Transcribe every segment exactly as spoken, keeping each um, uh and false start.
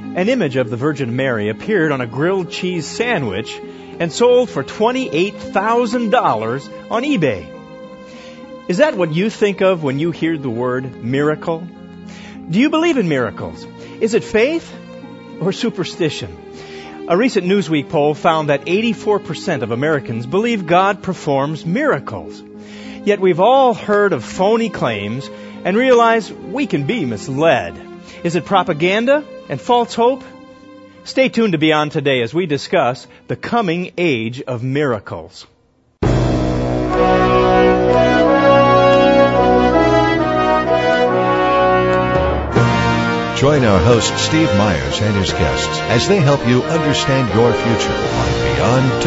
An image of the Virgin Mary appeared on a grilled cheese sandwich and sold for twenty-eight thousand dollars on eBay. Is that what you think of when you hear the word miracle? Do you believe in miracles? Is it faith or superstition? A recent Newsweek poll found that eighty-four percent of Americans believe God performs miracles. Yet we've all heard of phony claims and realize we can be misled. Is it propaganda and false hope? Stay tuned to Beyond Today as we discuss the coming age of miracles. Join our host Steve Myers and his guests as they help you understand your future on Beyond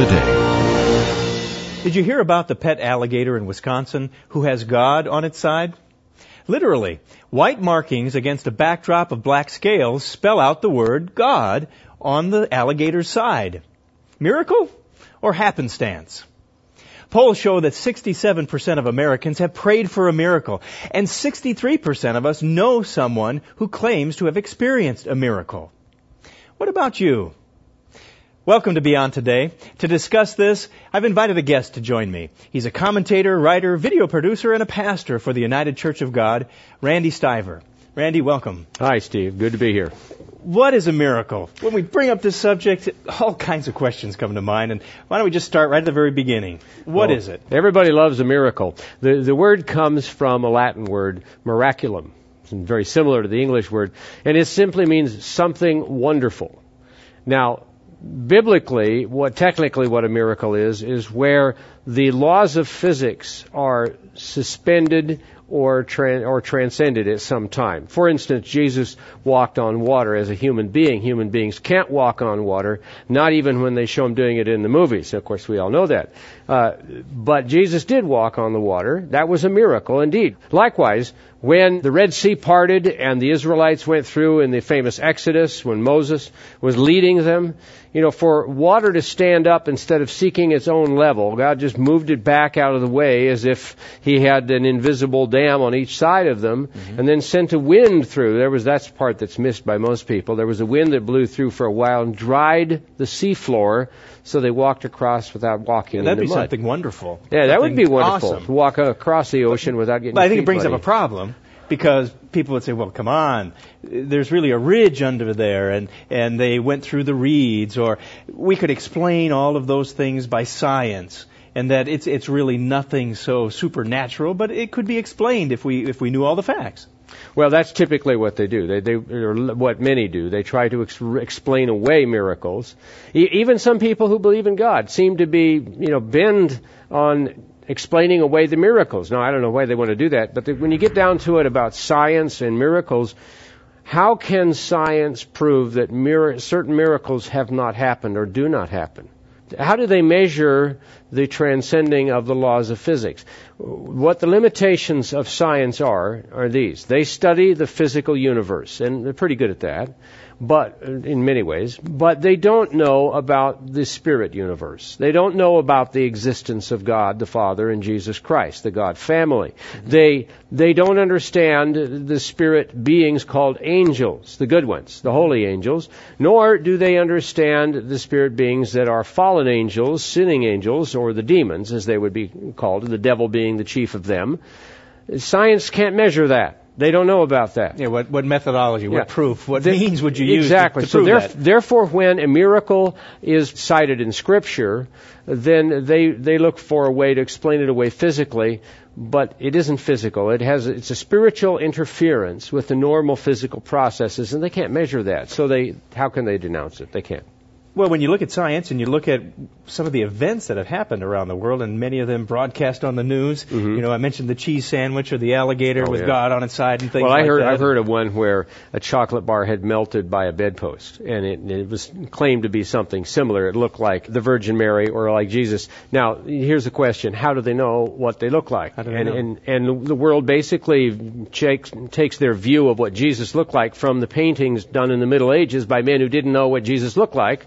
Today. Did you hear about the pet alligator in Wisconsin who has God on its side? Literally, white markings against a backdrop of black scales spell out the word God on the alligator's side. Miracle or happenstance? Polls show that sixty-seven percent of Americans have prayed for a miracle, and sixty-three percent of us know someone who claims to have experienced a miracle. What about you? Welcome to Beyond Today. To discuss this, I've invited a guest to join me. He's a commentator, writer, video producer, and a pastor for the United Church of God, Randy Stiver. Randy, welcome. Hi, Steve. Good to be here. What is a miracle? When we bring up this subject, all kinds of questions come to mind, and why don't we just start right at the very beginning? What well, is it? Everybody loves a miracle. The, the word comes from a Latin word, miraculum. It's very similar to the English word, and it simply means something wonderful. Now, biblically, what technically what a miracle is, is where the laws of physics are suspended or tran- or transcended at some time. For instance, Jesus walked on water as a human being. Human beings can't walk on water, not even when they show him doing it in the movies. Of course, we all know that. Uh, but Jesus did walk on the water. That was a miracle indeed. Likewise, when the Red Sea parted and the Israelites went through in the famous Exodus, when Moses was leading them, you know, for water to stand up instead of seeking its own level, God just moved it back out of the way as if he had an invisible dam on each side of them, mm-hmm. and then sent a wind through. There was that's the part that's missed by most people. There was a wind that blew through for a while and dried the seafloor, so they walked across without walking in the mud. That'd be something wonderful. Yeah, something that would be wonderful, awesome. to walk across the ocean but, without getting But I think feet it brings bloody. up a problem. Because people would say, well, come on, there's really a ridge under there, and, and they went through the reeds, or we could explain all of those things by science, and that it's it's really nothing so supernatural, but it could be explained if we if we knew all the facts. Well, that's typically what they do. They, they, or what many do. They try to ex- explain away miracles. E- even some people who believe in God seem to be, you know, bend on explaining away the miracles. Now, I don't know why they want to do that, but the, when you get down to it about science and miracles, how can science prove that mir- certain miracles have not happened or do not happen? How do they measure the transcending of the laws of physics? What the limitations of science are, are these. They study the physical universe, and they're pretty good at that, but in many ways, but they don't know about the spirit universe. They don't know about the existence of God the Father and Jesus Christ, the God family. Mm-hmm. They they don't understand the spirit beings called angels, the good ones, the holy angels, nor do they understand the spirit beings that are fallen angels, sinning angels, or the demons, as they would be called, the devil being the chief of them. Science can't measure that. They don't know about that. Yeah, what, what methodology, what yeah. proof, what the, means would you use exactly. to, to prove so that? Therefore, when a miracle is cited in Scripture, then they they look for a way to explain it away physically, but it isn't physical. It has it's a spiritual interference with the normal physical processes, and they can't measure that. So they how can they denounce it? They can't. Well, when you look at science and you look at some of the events that have happened around the world, and many of them broadcast on the news, mm-hmm. you know, I mentioned the cheese sandwich or the alligator oh, with yeah. God on its side and things well, I like heard, that. I've heard of one where a chocolate bar had melted by a bedpost, and it, it was claimed to be something similar. It looked like the Virgin Mary or like Jesus. Now, here's the question. How do they know what they look like? How do they and, know? and, and the world basically takes, takes their view of what Jesus looked like from the paintings done in the Middle Ages by men who didn't know what Jesus looked like.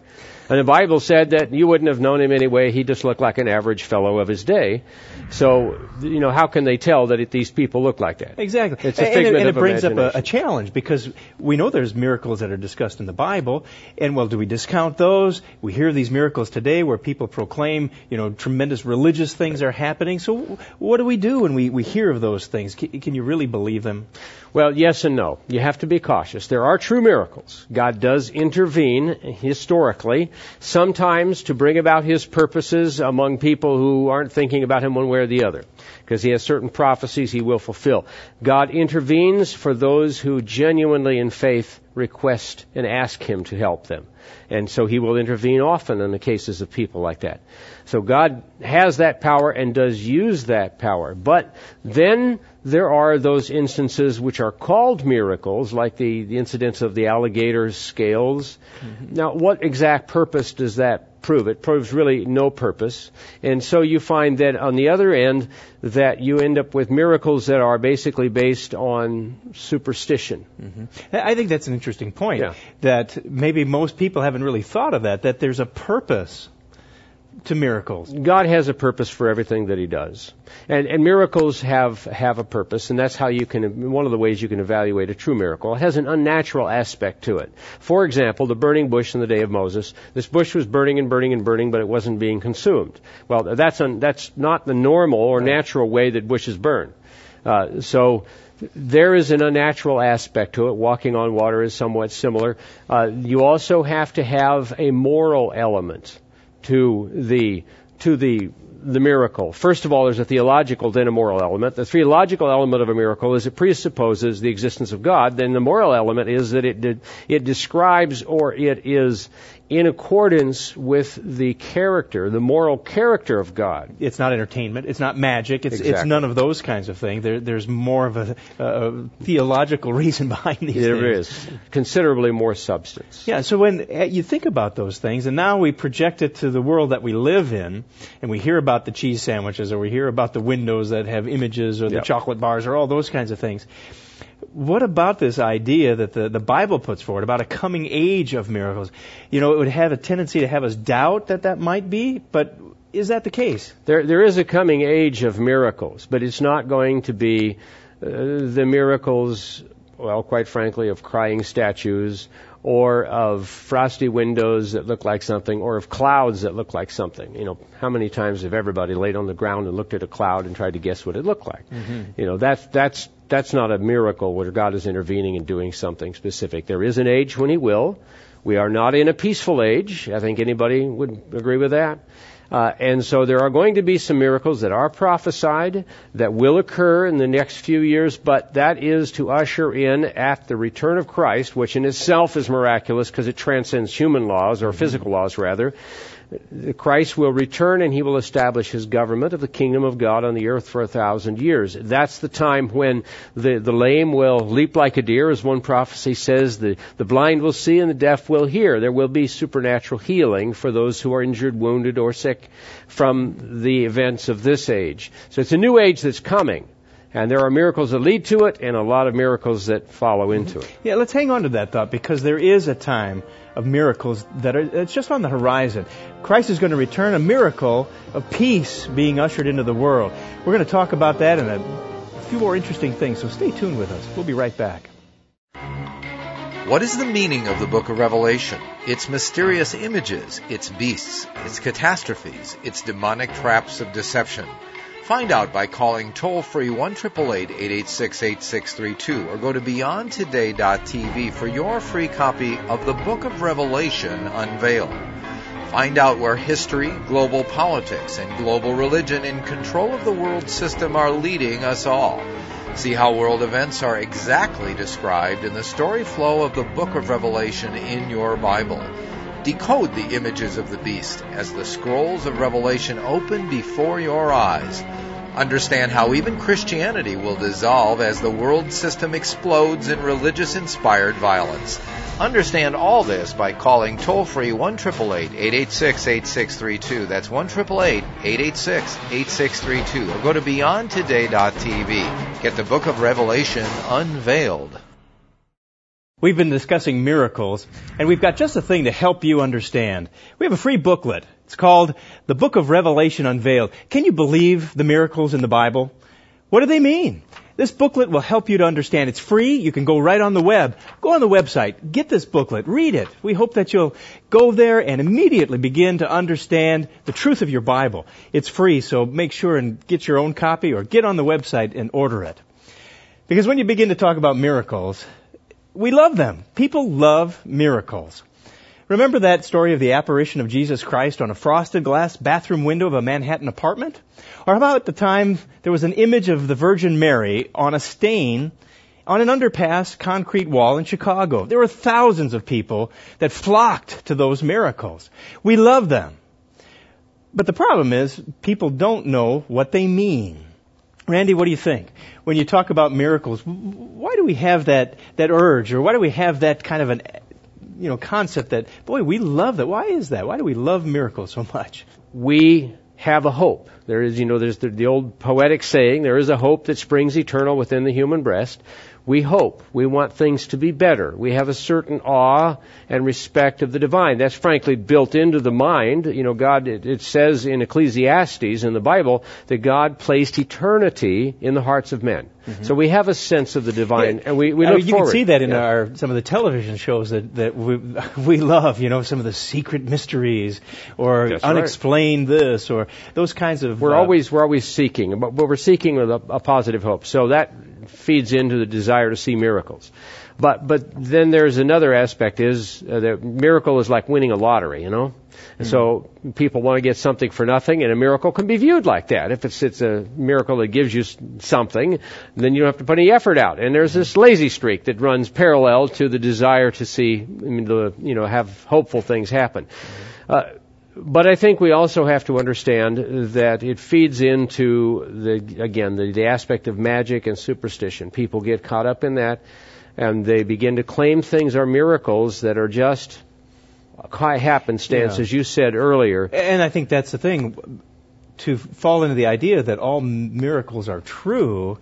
And the Bible said that you wouldn't have known him anyway. He just looked like an average fellow of his day. So, you know, how can they tell that it, these people look like that? Exactly. It's a and, figment it, and of it brings up imagination. a, a challenge, because we know there's miracles that are discussed in the Bible, and well, do we discount those? We hear these miracles today where people proclaim, you know, tremendous religious things are happening. So what do we do when we, we hear of those things? Can, can you really believe them? Well, yes and no. You have to be cautious. There are true miracles. God does intervene historically, sometimes to bring about His purposes among people who aren't thinking about Him one way or the other, because He has certain prophecies He will fulfill. God intervenes for those who genuinely in faith request and ask Him to help them. And so He will intervene often in the cases of people like that. So God has that power and does use that power. But then there are those instances which are called miracles, like the, the incidents of the alligator's scales. Mm-hmm. Now, what exact purpose does that prove? It proves really no purpose. And so you find that on the other end, that you end up with miracles that are basically based on superstition. Mm-hmm. I think that's an interesting point, yeah. that maybe most people haven't really thought of that, that there's a purpose to miracles. God has a purpose for everything that He does. And, and miracles have, have a purpose, and that's how you can, one of the ways you can evaluate a true miracle. It has an unnatural aspect to it. For example, the burning bush in the day of Moses. This bush was burning and burning and burning, but it wasn't being consumed. Well, that's, un, that's not the normal or natural way that bushes burn. Uh, so, there is an unnatural aspect to it. Walking on water is somewhat similar. Uh, you also have to have a moral element to the to the the miracle. First of all, there's a theological, then a moral element. The theological element of a miracle is it presupposes the existence of God. Then the moral element is that it did, it describes or it is in accordance with the character, the moral character of God. It's not entertainment. It's not magic. It's, exactly. it's none of those kinds of things. There, there's more of a, a theological reason behind these there things. There is. Considerably more substance. Yeah, so when you think about those things, and now we project it to the world that we live in, and we hear about the cheese sandwiches, or we hear about the windows that have images, or the yep. chocolate bars, or all those kinds of things. What about this idea that the, the Bible puts forward about a coming age of miracles? You know, it would have a tendency to have us doubt that that might be, but is that the case? There, there is a coming age of miracles, but it's not going to be uh, the miracles, well, quite frankly, of crying statues, or of frosty windows that look like something, or of clouds that look like something. You know, how many times have everybody laid on the ground and looked at a cloud and tried to guess what it looked like? Mm-hmm. You know, that's that's that's not a miracle where God is intervening and doing something specific. There is an age when He will. We are not in a peaceful age. I think anybody would agree with that. Uh, and so there are going to be some miracles that are prophesied that will occur in the next few years, but that is to usher in at the return of Christ, which in itself is miraculous because it transcends human laws, or physical laws rather. Christ will return and He will establish His government of the kingdom of God on the earth for a thousand years. That's the time when the, the lame will leap like a deer, as one prophecy says. The, the blind will see and the deaf will hear. There will be supernatural healing for those who are injured, wounded, or sick from the events of this age. So it's a new age that's coming. And there are miracles that lead to it and a lot of miracles that follow into it. Yeah, let's hang on to that thought, because there is a time of miracles that are it's just on the horizon. Christ is going to return, a miracle of peace being ushered into the world. We're going to talk about that and a few more interesting things, so stay tuned with us. We'll be right back. What is the meaning of the book of Revelation? Its mysterious images, its beasts, its catastrophes, its demonic traps of deception. Find out by calling toll-free one eight eight eight, eight eight six, eight six three two or go to beyond today dot t v for your free copy of the Book of Revelation Unveiled. Find out where history, global politics, and global religion in control of the world system are leading us all. See how world events are exactly described in the story flow of the Book of Revelation in your Bible. Decode the images of the beast as the scrolls of Revelation open before your eyes. Understand how even Christianity will dissolve as the world system explodes in religious-inspired violence. Understand all this by calling toll-free one eight eight eight, eight eight six, eight six three two. That's one eight eight eight, eight eight six, eight six three two. Or go to beyond today dot t v. Get the Book of Revelation Unveiled. We've been discussing miracles, and we've got just a thing to help you understand. We have a free booklet. It's called The Book of Revelation Unveiled. Can you believe the miracles in the Bible? What do they mean? This booklet will help you to understand. It's free. You can go right on the web. Go on the website. Get this booklet. Read it. We hope that you'll go there and immediately begin to understand the truth of your Bible. It's free, so make sure and get your own copy or get on the website and order it. Because when you begin to talk about miracles, we love them. People love miracles. Remember that story of the apparition of Jesus Christ on a frosted glass bathroom window of a Manhattan apartment? Or how about the time there was an image of the Virgin Mary on a stain on an underpass concrete wall in Chicago? There were thousands of people that flocked to those miracles. We love them. But the problem is, people don't know what they mean. Randy, what do you think? When you talk about miracles, why do we have that, that urge, or why do we have that kind of an, you know, concept that, boy, we love that? Why is that? Why do we love miracles so much? We have a hope. There is, you know, there's the, the old poetic saying, there is a hope that springs eternal within the human breast. We hope. We want things to be better. We have a certain awe and respect of the divine. That's frankly built into the mind. You know, God, it, it says in Ecclesiastes in the Bible that God placed eternity in the hearts of men. Mm-hmm. So we have a sense of the divine, yeah, and we, we look I mean, you forward. can see that in yeah. our some of the television shows that, that we we love, you know, some of the secret mysteries or That's unexplained right. this or those kinds of... We're uh, always we're always seeking, but we're seeking with a, a positive hope. So that feeds into the desire to see miracles. But but then there's another aspect is uh, that miracle is like winning a lottery, you know? And mm-hmm. so people want to get something for nothing, and a miracle can be viewed like that. If it's it's a miracle that gives you something, then you don't have to put any effort out. And there's this lazy streak that runs parallel to the desire to see, I mean, the, you know, have hopeful things happen. Mm-hmm. Uh, But I think we also have to understand that it feeds into, the again, the, the aspect of magic and superstition. People get caught up in that, and they begin to claim things are miracles that are just high happenstance, yeah. as you said earlier. And I think that's the thing. To fall into the idea that all miracles are true,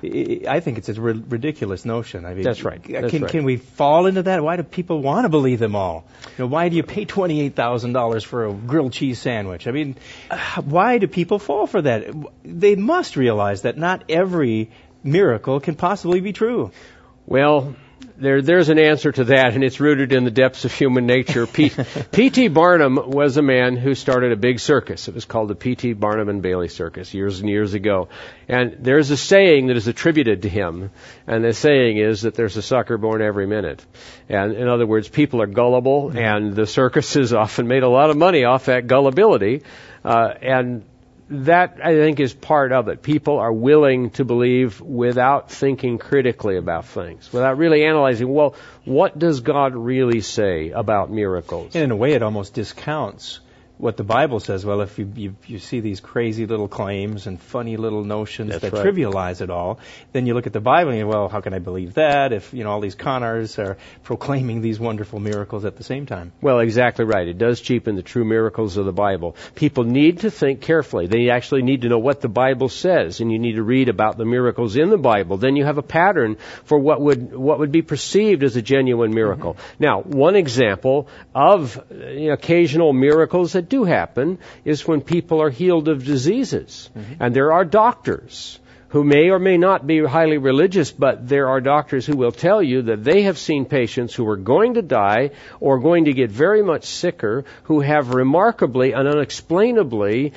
I think it's a ridiculous notion. I mean, that's right. That's can right. can we fall into that? Why do people want to believe them all? You know, why do you pay twenty-eight thousand dollars for a grilled cheese sandwich? I mean, why do people fall for that? They must realize that not every miracle can possibly be true. Well, there, there's an answer to that, and it's rooted in the depths of human nature. P T Barnum was a man who started a big circus. It was called the P T Barnum and Bailey Circus years and years ago. And there's a saying that is attributed to him, and the saying is that there's a sucker born every minute. And in other words, people are gullible, and the circuses often made a lot of money off that gullibility. Uh, and that, I think, is part of it. People are willing to believe without thinking critically about things, without really analyzing, well, what does God really say about miracles? And in a way, it almost discounts what the Bible says. Well, if you, you you see these crazy little claims and funny little notions That's that right. trivialize it all, then you look at the Bible and you, well, how can I believe that if, you know, all these con artists are proclaiming these wonderful miracles at the same time? Well, exactly right. It does cheapen the true miracles of the Bible. People need to think carefully. They actually need to know what the Bible says, and you need to read about the miracles in the Bible. Then you have a pattern for what would what would be perceived as a genuine miracle. Mm-hmm. Now, one example of you know, occasional miracles that do happen is when people are healed of diseases. Mm-hmm. And there are doctors who may or may not be highly religious, but there are doctors who will tell you that they have seen patients who are going to die or going to get very much sicker who have remarkably and unexplainably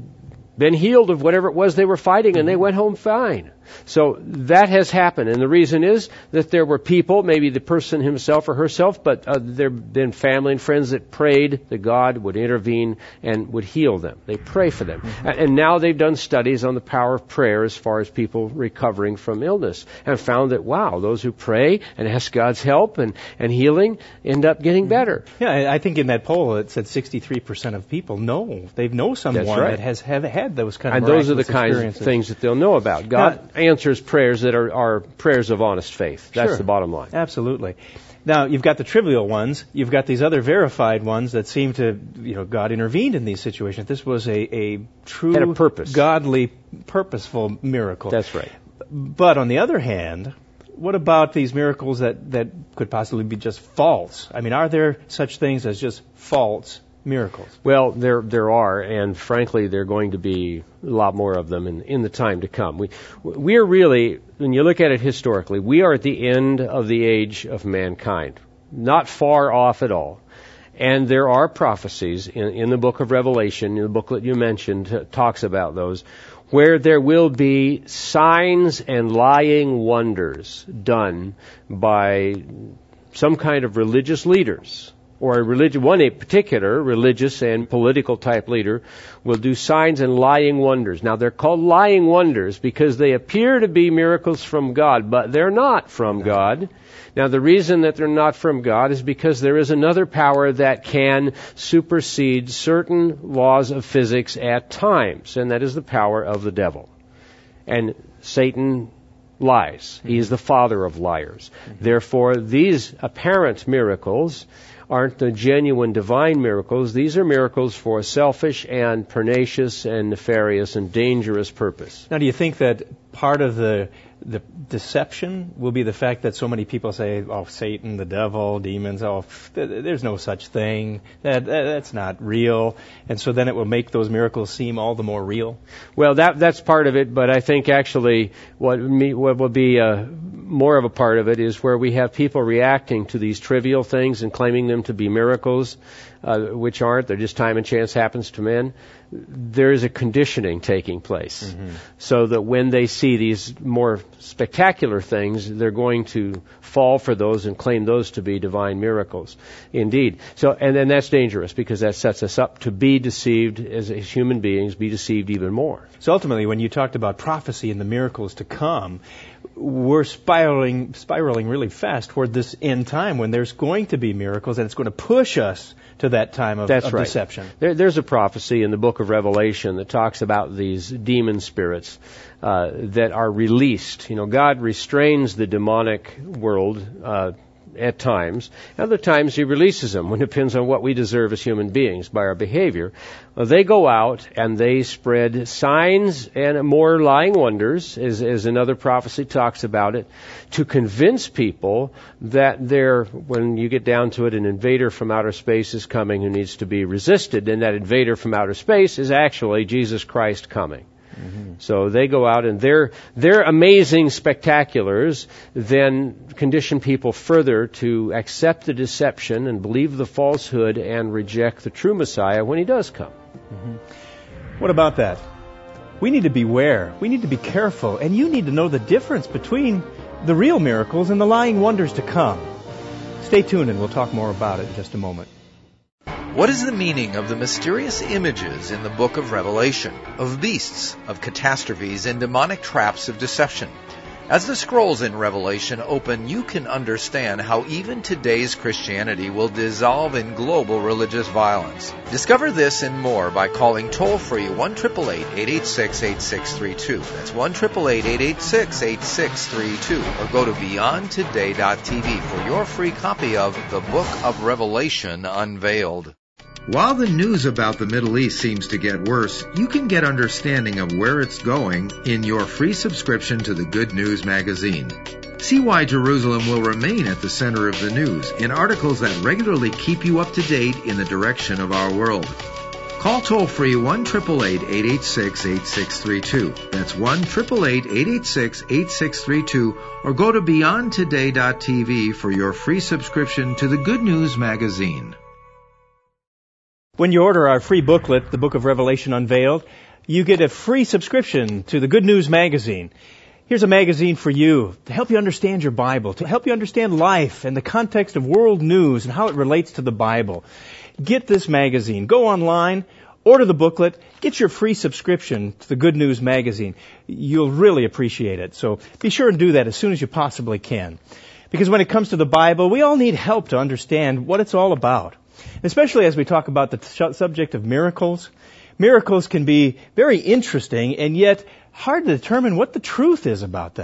been healed of whatever it was they were fighting, and they went home fine. So that has happened, and the reason is that there were people, maybe the person himself or herself, but uh, there have been family and friends that prayed that God would intervene and would heal them. They pray for them. Mm-hmm. And, and now they've done studies on the power of prayer as far as people recovering from illness, and found that, wow, those who pray and ask God's help and, and healing end up getting better. Yeah, I think in that poll it said sixty-three percent of people know. They know someone right. that has have had those kind and of those are the kinds of experiences. things that they'll know about. God now, answers prayers that are, are prayers of honest faith. That's sure. the bottom line. Absolutely. Now, you've got the trivial ones. You've got these other verified ones that seem to, you know, God intervened in these situations. This was a, a true, Had a purpose. godly, purposeful miracle. That's right. But on the other hand, What about these miracles that, that could possibly be just false? I mean, are there such things as just false miracles? Well, there there are, and frankly, there are going to be a lot more of them in, in the time to come. We we are really, when you look at it historically, we are at the end of the age of mankind, not far off at all. And there are prophecies in, in the book of Revelation, in the booklet you mentioned, uh, talks about those, where there will be signs and lying wonders done by some kind of religious leaders, or a religion, one a particular religious and political type leader will do signs and lying wonders. Now they're called lying wonders because they appear to be miracles from God, but they're not from God. Now the reason that they're not from God is because there is another power that can supersede certain laws of physics at times, and that is the power of the devil. And Satan lies. He is the father of liars. Mm-hmm. Therefore, these apparent miracles aren't the genuine divine miracles. These are miracles for a selfish and pernicious and nefarious and dangerous purpose. Now, do you think that part of the the deception will be the fact that so many people say, oh, Satan, the devil, demons, oh, th- there's no such thing. That, that that's not real. And so then it will make those miracles seem all the more real? Well, that that's part of it, but I think actually what, me, what will be uh, more of a part of it is where we have people reacting to these trivial things and claiming them to be miracles, uh, which aren't. They're just time and chance happens to men. There is a conditioning taking place, mm-hmm. so that when they see these more spectacular things, they're going to fall for those and claim those to be divine miracles. Indeed. So, and then that's dangerous because that sets us up to be deceived as, as human beings, be deceived even more. So ultimately, when you talked about prophecy and the miracles to come, we're spiraling, spiraling really fast toward this end time when there's going to be miracles, and it's going to push us to that time of, That's of right. deception. There, there's a prophecy in the book of Revelation that talks about these demon spirits uh, that are released. You know, God restrains the demonic world uh, at times. Other times He releases them, when it depends on what we deserve as human beings by our behavior. Well, they go out and they spread signs and more lying wonders, as, as another prophecy talks about it, to convince people that they're, when you get down to it, an invader from outer space is coming who needs to be resisted, and that invader from outer space is actually Jesus Christ coming. Mm-hmm. So they go out and their their amazing spectaculars then condition people further to accept the deception and believe the falsehood and reject the true Messiah when He does come. Mm-hmm. What about that? We need to beware. We need to be careful. And you need to know the difference between the real miracles and the lying wonders to come. Stay tuned and we'll talk more about it in just a moment. What is the meaning of the mysterious images in the book of Revelation, of beasts, of catastrophes, and demonic traps of deception? As the scrolls in Revelation open, you can understand how even today's Christianity will dissolve in global religious violence. Discover this and more by calling toll-free one eight eight eight, eight eight six, eight six three two. That's one eight eight eight, eight eight six, eight six three two. Or go to beyond today dot t v for your free copy of The Book of Revelation Unveiled. While the news about the Middle East seems to get worse, you can get understanding of where it's going in your free subscription to the Good News magazine. See why Jerusalem will remain at the center of the news in articles that regularly keep you up to date in the direction of our world. Call toll-free one eight eight eight, eight eight six, eight six three two. That's one eight eight eight, eight eight six, eight six three two, or go to beyond today dot t v for your free subscription to the Good News magazine. When you order our free booklet, The Book of Revelation Unveiled, you get a free subscription to the Good News magazine. Here's a magazine for you to help you understand your Bible, to help you understand life and the context of world news and how it relates to the Bible. Get this magazine. Go online, order the booklet, get your free subscription to the Good News magazine. You'll really appreciate it. So be sure and do that as soon as you possibly can. Because when it comes to the Bible, we all need help to understand what it's all about. Especially as we talk about the subject of miracles. Miracles can be very interesting and yet hard to determine what the truth is about them.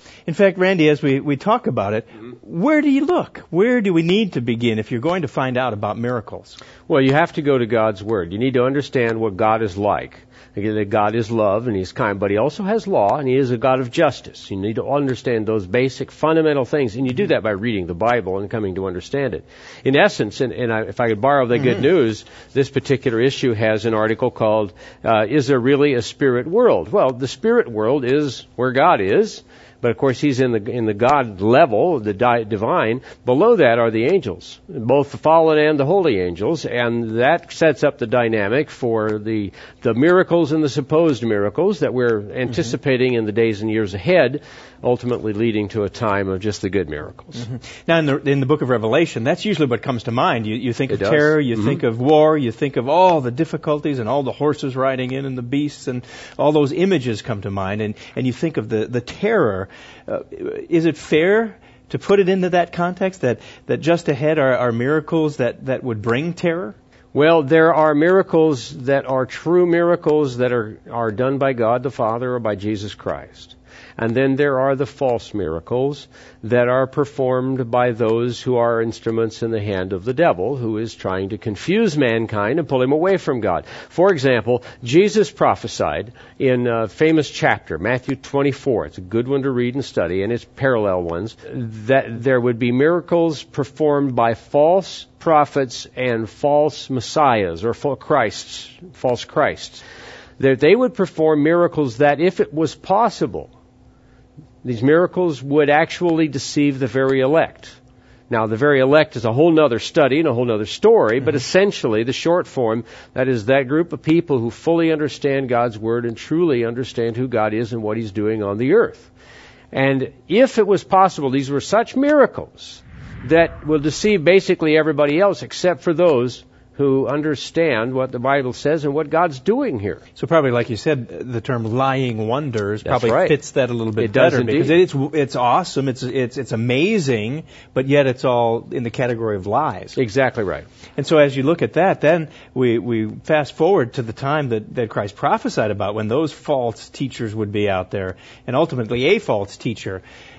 In fact, Randy, as we, we talk about it, Mm-hmm. where do you look? Where do we need to begin if you're going to find out about miracles? Well, you have to go to God's Word. You need to understand what God is like. Again, that God is love and He's kind, but He also has law and He is a God of justice. You need to understand those basic fundamental things, and you do that by reading the Bible and coming to understand it. In essence, and, and I, if I could borrow the mm-hmm. Good News, this particular issue has an article called, uh, Is There Really a Spirit World? Well, the spirit world is where God is. But of course, He's in the in the God level, the di- divine. Below that are the angels, both the fallen and the holy angels, and that sets up the dynamic for the the miracles and the supposed miracles that we're anticipating mm-hmm. in the days and years ahead, ultimately leading to a time of just the good miracles. Mm-hmm. Now, in the in the book of Revelation, that's usually what comes to mind. You you think it of does. terror, you mm-hmm. think of war, you think of all the difficulties and all the horses riding in and the beasts and all those images come to mind, and and you think of the the terror. Uh, is it fair to put it into that context, that, that just ahead are, are miracles that, that would bring terror? Well, there are miracles that are true miracles that are, are done by God the Father or by Jesus Christ. And then there are the false miracles that are performed by those who are instruments in the hand of the devil, who is trying to confuse mankind and pull him away from God. For example, Jesus prophesied in a famous chapter, Matthew twenty-four. It's a good one to read and study, and it's parallel ones, that there would be miracles performed by false prophets and false messiahs, or false Christs, false Christs. That they would perform miracles that, if it was possible, these miracles would actually deceive the very elect. Now, the very elect is a whole nother study and a whole nother story, mm-hmm. but essentially, the short form, that is that group of people who fully understand God's Word and truly understand who God is and what He's doing on the earth. And if it was possible, these were such miracles that will deceive basically everybody else except for those who understand what the Bible says and what God's doing here. So probably, like you said, the term lying wonders That's probably right. fits that a little bit it better, does because it's it's awesome, it's it's it's amazing, but yet it's all in the category of lies. Exactly right. And so as you look at that, then we we fast forward to the time that, that Christ prophesied about, when those false teachers would be out there, and ultimately a false teacher.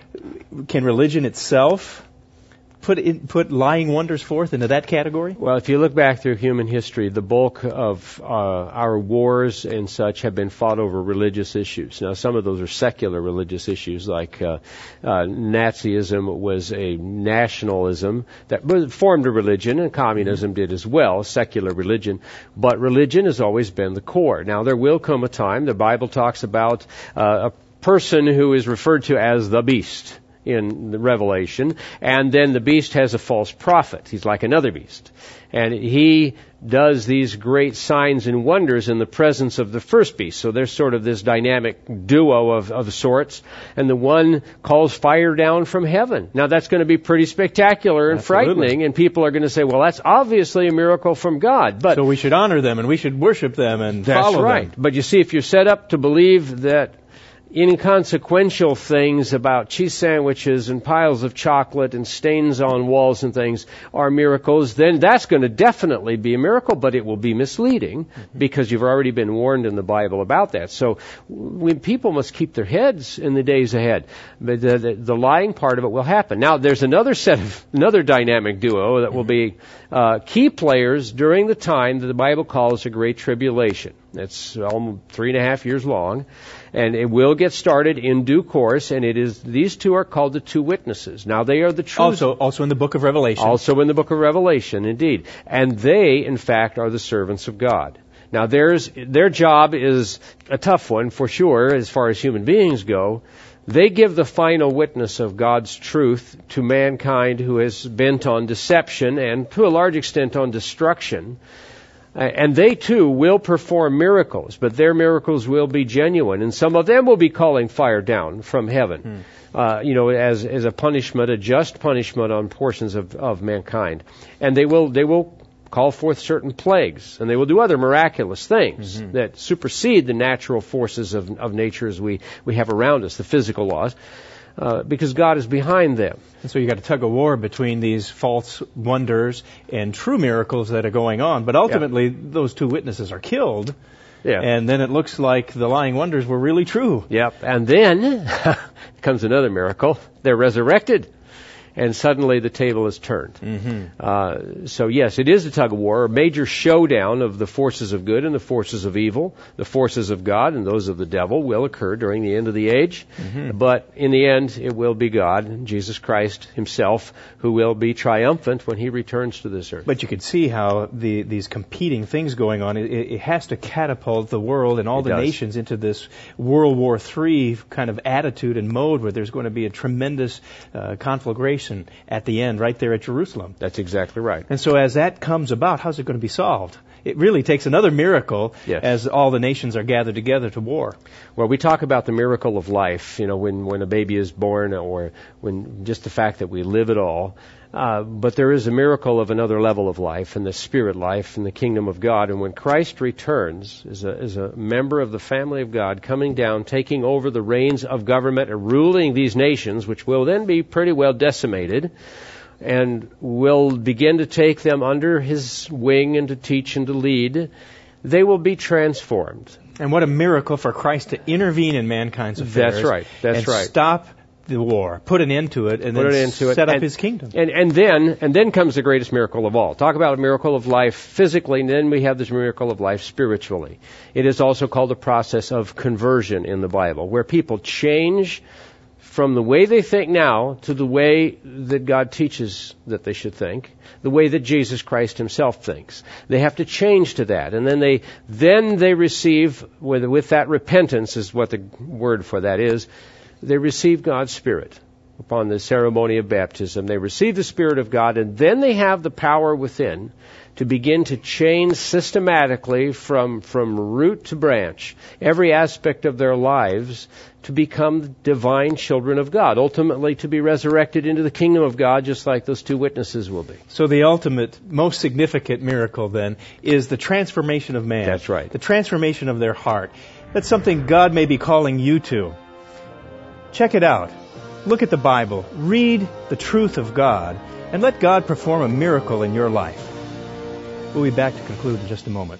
Can religion itself put in, put lying wonders forth into that category? Well, if you look back through human history, the bulk of uh, our wars and such have been fought over religious issues. Now, some of those are secular religious issues, like uh, uh, Nazism was a nationalism that formed a religion, and communism did as well, secular religion. But religion has always been the core. Now, there will come a time, the Bible talks about uh, a person who is referred to as the beast in the Revelation, and then the beast has a false prophet. He's like another beast. And he does these great signs and wonders in the presence of the first beast. So there's sort of this dynamic duo of, of sorts. And the one calls fire down from heaven. Now that's going to be pretty spectacular and Absolutely. frightening, and people are going to say, well, that's obviously a miracle from God. But so we should honor them, and we should worship them, and that's follow right. them. But you see, if you're set up to believe that inconsequential things about cheese sandwiches and piles of chocolate and stains on walls and things are miracles, then that's going to definitely be a miracle, but it will be misleading mm-hmm. because you've already been warned in the Bible about that. So we, people must keep their heads in the days ahead. But the, the, the lying part of it will happen. Now, there's another set of, another dynamic duo that will be uh, key players during the time that the Bible calls a Great Tribulation. It's almost three and a half years long, and it will get started in due course, and it is, these two are called the two witnesses. Now, they are the true... Also, also in the book of Revelation. Also in the book of Revelation, indeed. And they, in fact, are the servants of God. Now, there's, their job is a tough one, for sure, as far as human beings go. They give the final witness of God's truth to mankind who is bent on deception and, to a large extent, on destruction. And they, too, will perform miracles, but their miracles will be genuine. And some of them will be calling fire down from heaven, hmm. uh, you know, as, as a punishment, a just punishment on portions of, of mankind. And they will, they will call forth certain plagues, and they will do other miraculous things mm-hmm. that supersede the natural forces of, of nature as we, we have around us, the physical laws. Uh, because God is behind them. And so you got a tug of war between these false wonders and true miracles that are going on. But ultimately, yeah. those two witnesses are killed. Yeah. And then it looks like the lying wonders were really true. Yep. And then comes another miracle. They're resurrected. And suddenly the table is turned. Mm-hmm. Uh, so yes, it is a tug of war, a major showdown of the forces of good and the forces of evil. The forces of God and those of the devil will occur during the end of the age. Mm-hmm. But in the end, it will be God, Jesus Christ himself, who will be triumphant when he returns to this earth. But you could see how the, these competing things going on, it, it has to catapult the world and all It the does. nations into this World War Three kind of attitude and mode where there's going to be a tremendous uh, conflagration at the end right there at Jerusalem. That's exactly right. And so as that comes about, how's it going to be solved? It really takes another miracle Yes. as all the nations are gathered together to war. Well, we talk about the miracle of life, you know, when, when a baby is born or when just the fact that we live at all. Uh, but there is a miracle of another level of life, and the spirit life in the kingdom of God. And when Christ returns as a, as a member of the family of God, coming down, taking over the reins of government and ruling these nations, which will then be pretty well decimated, and will begin to take them under his wing and to teach and to lead, they will be transformed. And what a miracle for Christ to intervene in mankind's affairs. That's right. That's and right. Stop the war, put an end to it, and Put then it into it. set up and, his kingdom. And, and then and then comes the greatest miracle of all. Talk about a miracle of life physically, and then we have this miracle of life spiritually. It is also called the process of conversion in the Bible, where people change from the way they think now to the way that God teaches that they should think, the way that Jesus Christ himself thinks. They have to change to that, and then they then they receive, with, with that repentance is what the word for that is, they receive God's Spirit upon the ceremony of baptism. They receive the Spirit of God, and then they have the power within to begin to change systematically from, from root to branch every aspect of their lives to become divine children of God, ultimately to be resurrected into the kingdom of God, just like those two witnesses will be. So the ultimate, most significant miracle then is the transformation of man. That's right. The transformation of their heart. That's something God may be calling you to. Check it out. Look at the Bible. Read the truth of God, and let God perform a miracle in your life. We'll be back to conclude in just a moment.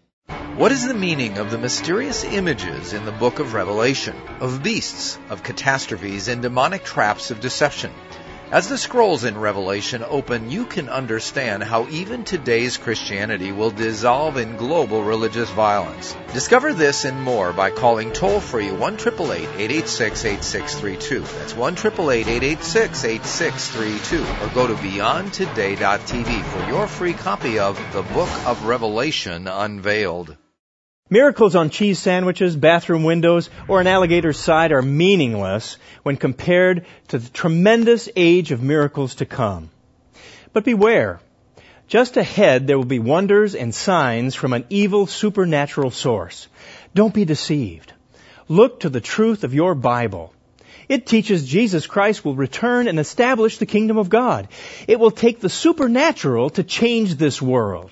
What is the meaning of the mysterious images in the book of Revelation, of beasts, of catastrophes, and demonic traps of deception? As the scrolls in Revelation open, you can understand how even today's Christianity will dissolve in global religious violence. Discover this and more by calling toll-free one eight eight eight, eight eight six, eight six three two. That's one eight eight eight, eight eight six, eight six three two. Or go to beyond today dot t v for your free copy of The Book of Revelation Unveiled. Miracles on cheese sandwiches, bathroom windows, or an alligator's side are meaningless when compared to the tremendous age of miracles to come. But beware. Just ahead there will be wonders and signs from an evil supernatural source. Don't be deceived. Look to the truth of your Bible. It teaches Jesus Christ will return and establish the kingdom of God. It will take the supernatural to change this world.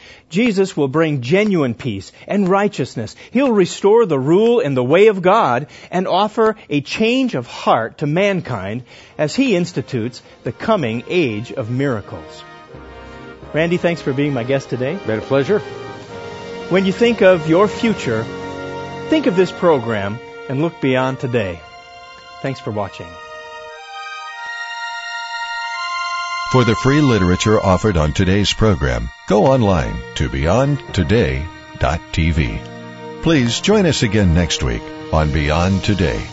Jesus will bring genuine peace and righteousness. He'll restore the rule and the way of God and offer a change of heart to mankind as He institutes the coming age of miracles. Randy, thanks for being my guest today. Been a pleasure. When you think of your future, think of this program and look beyond today. Thanks for watching. For the free literature offered on today's program, go online to beyond today dot t v. Please join us again next week on Beyond Today.